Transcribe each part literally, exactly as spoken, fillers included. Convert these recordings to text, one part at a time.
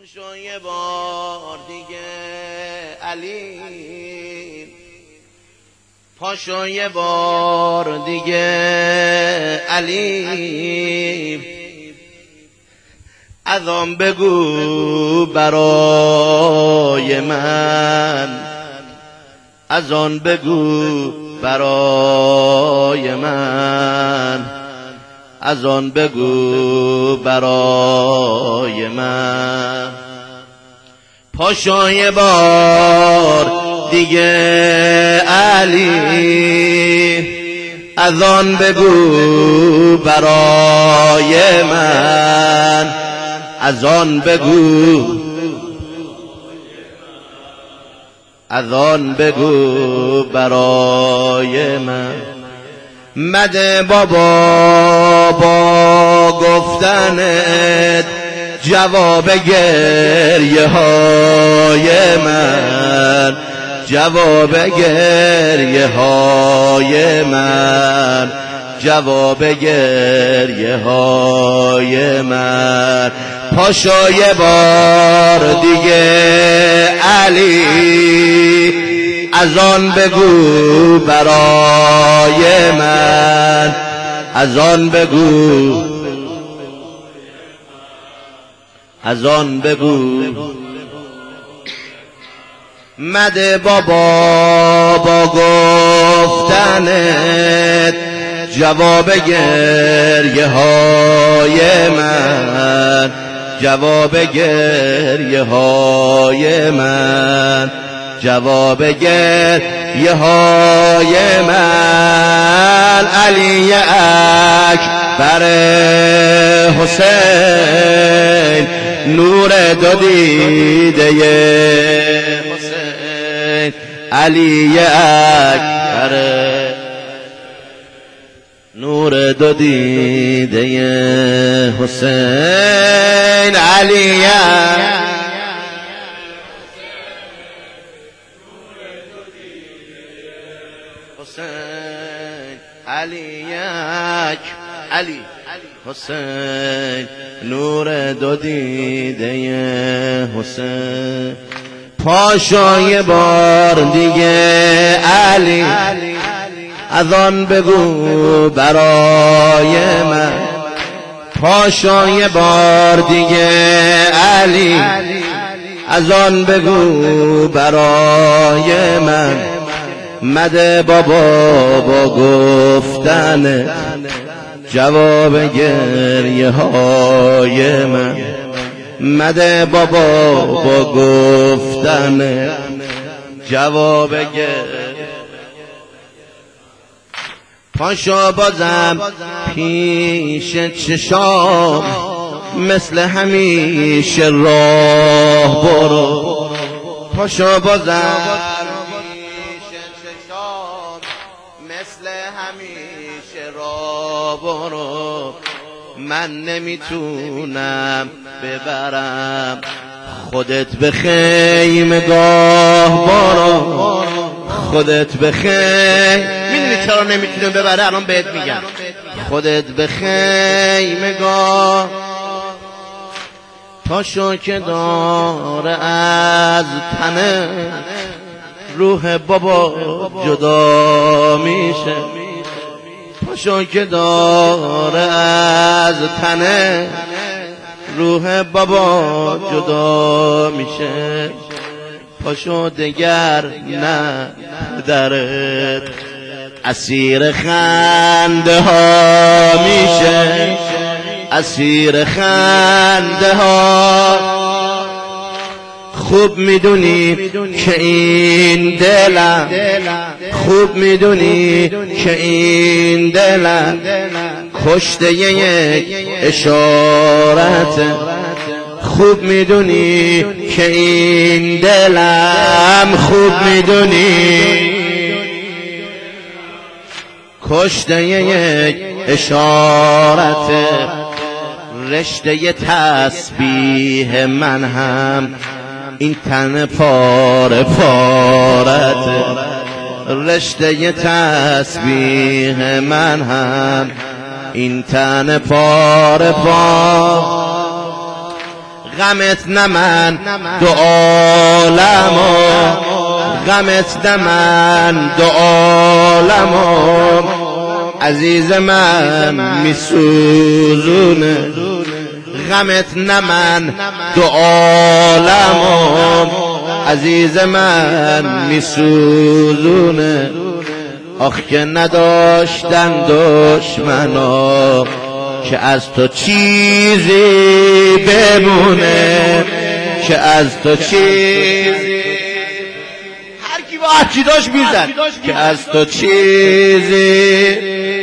پاشو یه بار دیگه علی، پاشو یه بار دیگه علی، اذان بگو برای من، اذان بگو برای من، اذان بگو برای من. پاشو یه بار دیگه علی، اذان بگو برای من، اذان بگو، اذان بگو برای من. مده بابا با گفتنت جواب گریه های من، جواب گریه های من، جواب گریه های من. پاشو یه بار دیگه علی، اذان بگو برای من، اذان بگو، اذان بگو. مده بابا با گفتنت جواب گریه های من، جواب گریه های من، جواب گریه های من. علی اکبر حسین، نور دو دیده حسین. علی اکبر، نور دو دیده حسین. علی حسین، علی علی حسین، نور دو دیده حسین. پاشو یه بار دیگه علی، اذان بگو برای من. پاشو یه بار دیگه علی، اذان بگو برای من. مده بابا با گفتن جواب گریه های من، مده بابا با گفتن جواب گریه. پاشو بازم پیش چشام، مثل همیشه راه برو. پاشو بازم مثل همیشه راه برو. من نمیتونم ببرم خودت به خیمگاه برو، خودت به خیم. میدونی چرا نمیتونم ببره؟ الان بهت میگم. خودت به خیمگاه. پاشو که داره از تنه روح بابا جدا میشه. پاشو که داره از تنه روح بابا جدا میشه. پاشو دگر نه درت اسیر خنده ها میشه، اسیر خنده ها. خوب میدونی که این دلم، خوب میدونی که این دلم کشته یک اشارت. خوب میدونی که این دلم، خوب میدونی کشته یک اشارت. رشته تسبیح من هم این تن پاره پارت. رشته تسبیح من هم این تن پاره پاره. غمت نه من دو عالمو، غمت نه من دو عالمو، عزیز من میسوزونه. غمت نه من دو عالمو، عزیز من میسوزونه. آخ که نداشتن دشمنا که از تو چیزی بمونه، که از تو چیزی، هر کی با هر چی داشت میزد، که از تو چیزی.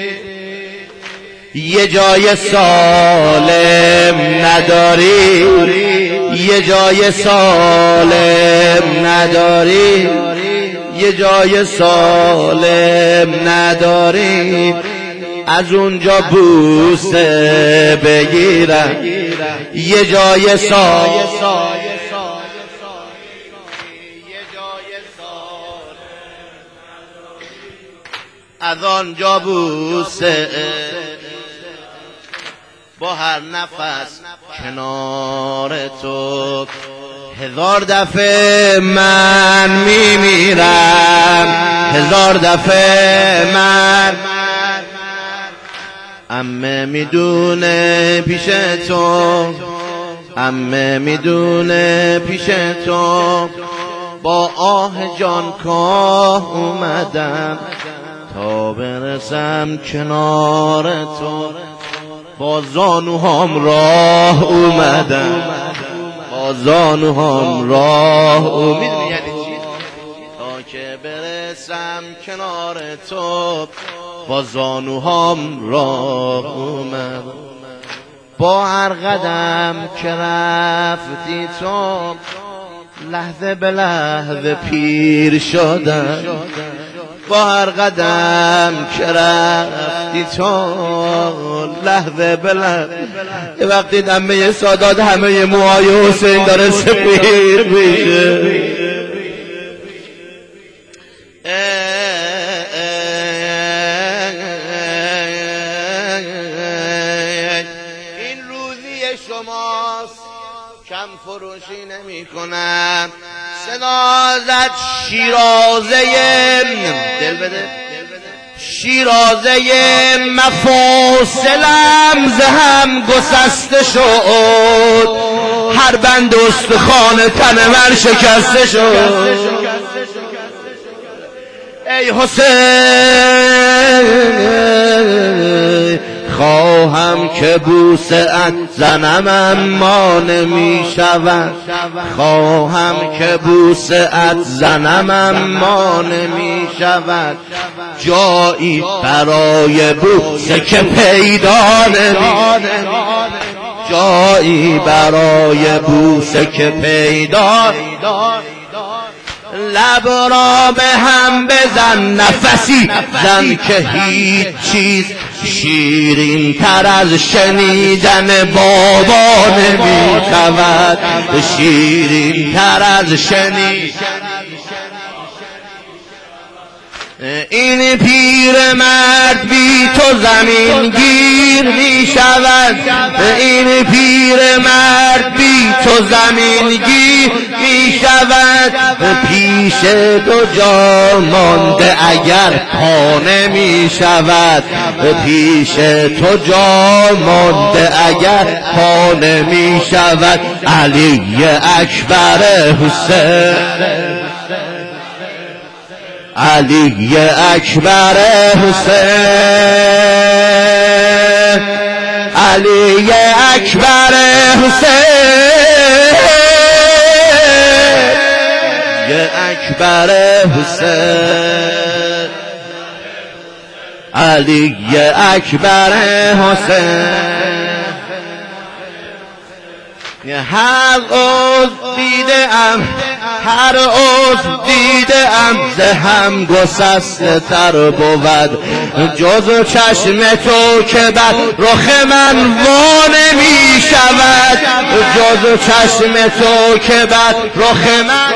یه جای سالم نداری، یه جای سالم نداری، یه جای سالم نداری، از اونجا بوسه بگیرم. یه جای سالم، از آنجا بوسه، با هر نفس کنار تو. هزار دفعه من میمیرم، هزار دفعه من. عمه میدونه پیش تو، عمه میدونه پیش تو، با آه جانکاه اومدم تا برسم کنار تو. با زانوهام راه اومدم، با زانوهام راه اومدم، یعنی چی؟ تا که برسم کنار تو، با زانوهام راه اومدم. با هر قدم که رفتی تو، لحظه به لحظه پیر شدم. با هر قدم که رفتی تو، لحظه به لحظه. یه وقتی دمه سادات همه موهای حسین داره سپیر میشه. این روزی شماست، کم فروشی نمی کنم. صدا زد شیرازه دل بده، شیرازه مفاصلم ز هم گسسته شد، هر بند استخوان تن من شکسته شد. ای حسین خواهم که بوسه ات زنم اما نمی شود، خواهم که بوسه ات زنم اما نمی شود، جایی برای بوسه که پیدا نمی، جایی برای بوسه که پیدا. لب را به هم بزن نفسی زن که هیچ چیز شیرین تر از شنیدن بابا نمی شود، شیرین تر از شنیدن. این پیر مرد بی تو زمین گیر می شود، این پیر مرد بی تو زمین گیر می شود. پیش تو جا مانده اگر پا نمی شود، پیش تو جا مانده اگر پا نمی شود. علی اکبر حسین، علی اکبر حسین، علی اکبر حسین، علی اکبر حسین، علی اکبر حسین. هر عضو دیدم، هر عضو دیدم ز هم گسسته تر بود، جز چشم تو که بر رخ من وا نمی شود، جز چشم تو که بر رخ من،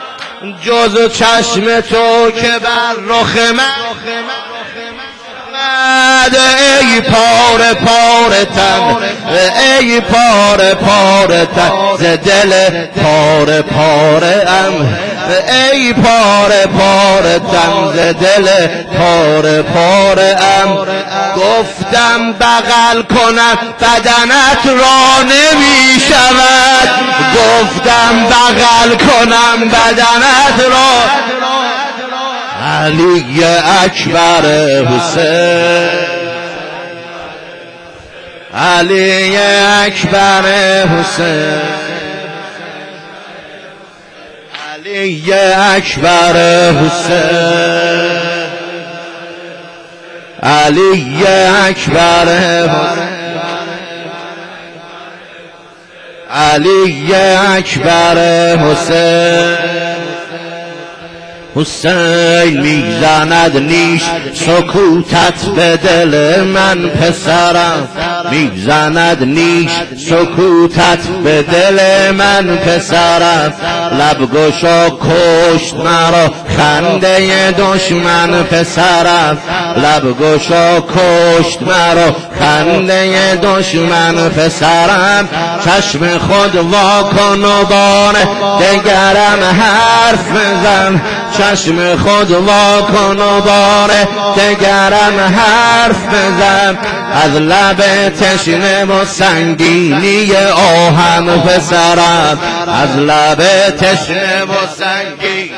جز چشم تو که بر رخ من ای پاره پاره تن ای پاره پاره تن ز دل پاره پاره ام ای پاره پاره تن ز دل پاره پاره ام گفتم بغل کنم بدنت را نمی شود گفتم بغل کنم بدنت را علی اکبر حسین علی اکبر حسین علی اکبر حسین علی اکبر حسین علی اکبر حسین حسین میزند نیش سکوتت به دل من پسرم میزند نیش سکوتت به دل من پسرم لب گشا کشت مرا خنده دشمن پسرم لب گشا کشت مرا خنده دشمن پسرم چشم خود واکن و بار دگرم حرف بزن چشم خود واکن و بار دگرم حرف بزن از لب تشنه و سنگینی آهن پسرم از لب تشنه و سنگین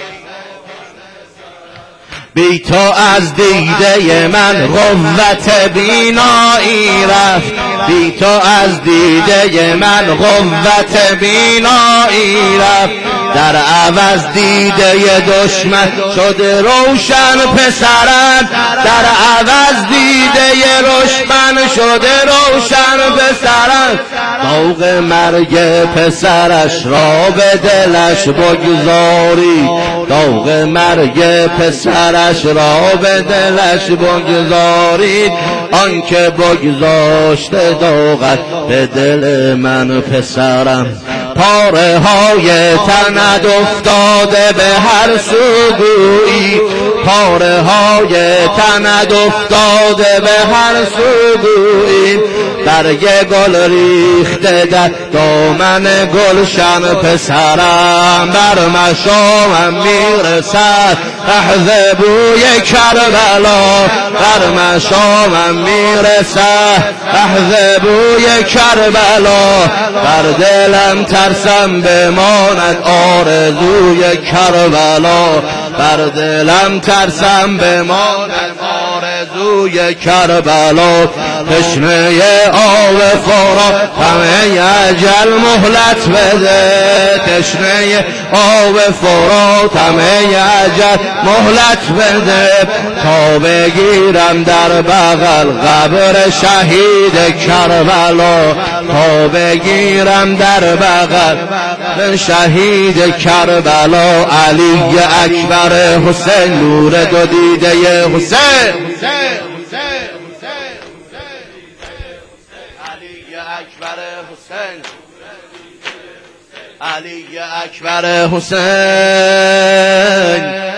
بی تو از دیده من قوت بینایی رفت بی تو از دیده من قوت بینایی رفت در عوض دیده دشمن شده روشن پسرم در عوض دیده دشمن شده روشن پسرم ذوق مرگ پسرش را به دلش بگذاری ذوق مرگ پسرش را به دلش بگذارید آنکه بگذاشته داغت به دل من پسرم پاره های تنت افتاده به هر سوگویی پاره های تنت افتاده به هر سوگویی برگ گل ریخته در دامن گلشن پسرم بر مشامم میرسد لحظه بوی کربلا بر مشامم میرسد لحظه بوی کربلا بر دلم ترسم بماند آرزوی کربلا بر دلم ترسم بماند آرزوی کربلا تشنه آب فرات همه اجل مهلت بده تشنه آب فرات همه اجل مهلت بده تا بگیرم در بغل قبر شهید کربلا تا بگیرم در بغل شهید کربلا علی اکبر حسین نور دو دیده حسین علی اکبر حسین علی اکبر حسین